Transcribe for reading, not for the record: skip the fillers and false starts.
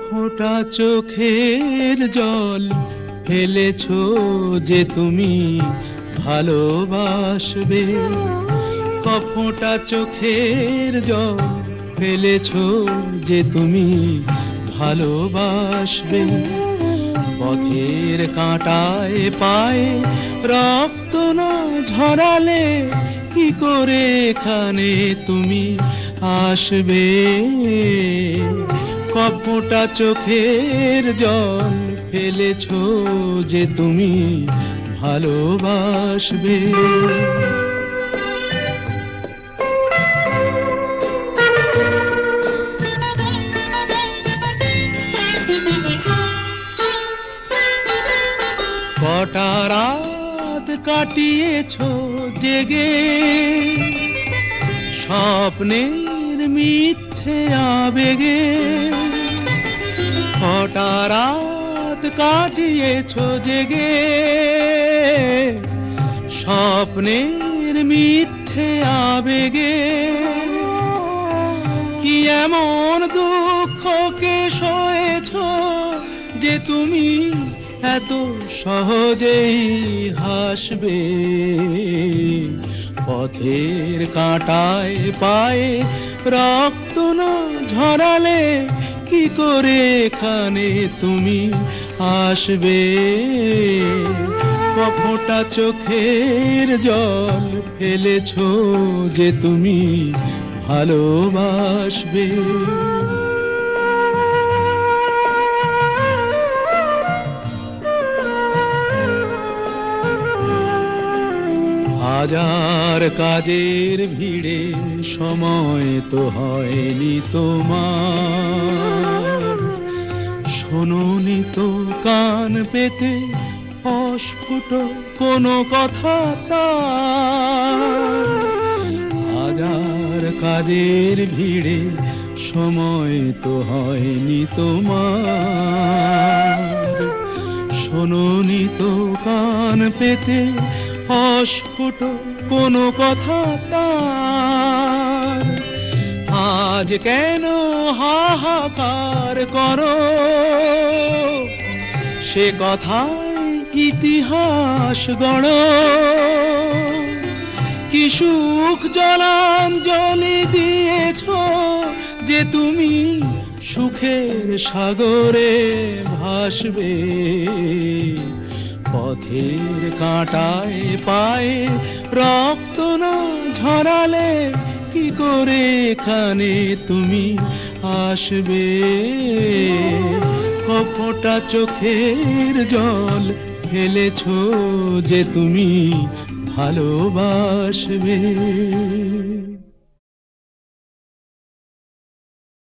ফোঁটা চোখের জল ফেলেছো যে তুমি ভালোবাসবে। ফোঁটা চোখের জল ফেলেছো যে তুমি ভালোবাসবে। পথের কাঁটায় পায়ে রক্ত না ঝরালে কি করে এখানে তুমি আসবে। ফোঁটা চোখের জল ফেলেছো যে তুমি ভালোবাসবে। কটা রাত কাটিয়েছো জেগে স্বপ্নের মিথ্যে আবেগে। কটা রাত কাটিয়েছো জেগে স্বপ্নের মিথ্যে আবেগে। কি এমন দুঃখকে সয়েছো যে তুমি এত সহজেই হাসবে। পথের কাঁটায় পায়ে রক্ত না ঝরালে কি করে এখানে তুমি আসবে। ফোঁটা চোখের জল ফেলেছো যে তুমি ভালোবাসবে। হাজার কাজের ভিড়ে সময় তো হয়নি তোমার। শোনোনি তো কান পেতে অস্ফুট কোনো কথা তার। হাজার কাজের ভিড়ে সময় তো হয়নি তোমার। শোনোনি তো কান পেতে অস্ফুট কোনো কথা তার। আজ কেন হাহাকার করো সে কথায় ইতিহাস গড়ো। কি সুখ জলাঞ্জলি দিয়েছো যে তুমি সুখের সাগরে ভাসবে। পথের কাঁটায় পায়ে রক্ত না ঝরালে কি করে এখানে তুমি আসবে। ফোঁটা চোখের জল ফেলেছো যে তুমি ভালোবাসবে।